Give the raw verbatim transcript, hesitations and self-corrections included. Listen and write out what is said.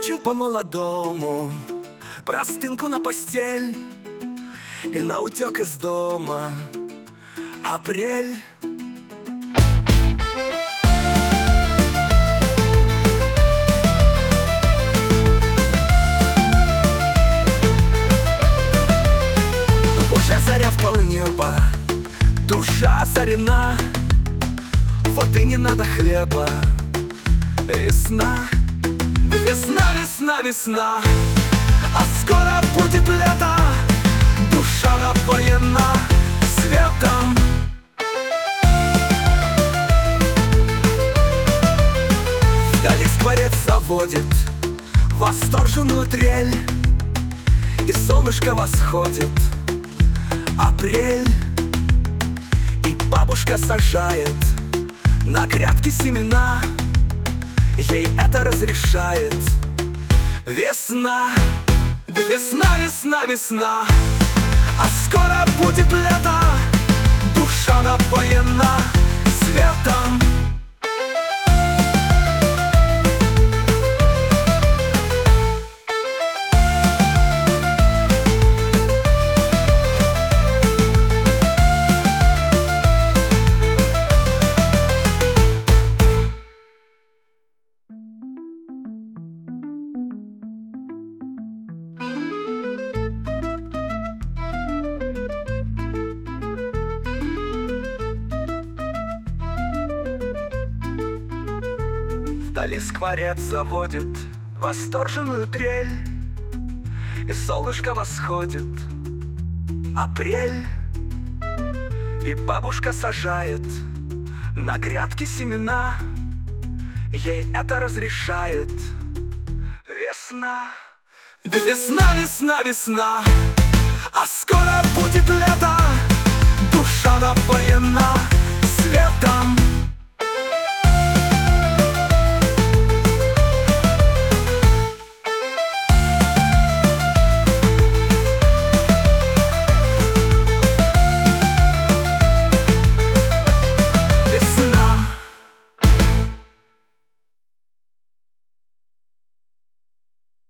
Хочу по-молодому простынку на постель и на утек из дома. Апрель. Уже заря в полнеба, душа озарена. Вот и не надо хлеба. Весна, весна, весна, весна. А скоро будет лето. Душа напоена светом. Вдали скворец заводит восторженную трель, и солнышко восходит. Апрель. И бабушка сажает на грядке семена, ей это разрешает. Весна, весна, весна, весна. А скоро будет лето. Душа напоена светом. Вдали скворец заводит восторженную трель, и солнышко восходит. Апрель. И бабушка сажает на грядке семена, ей это разрешает. Весна, весна, весна, весна. А скоро будет лето. Душа напоена светом.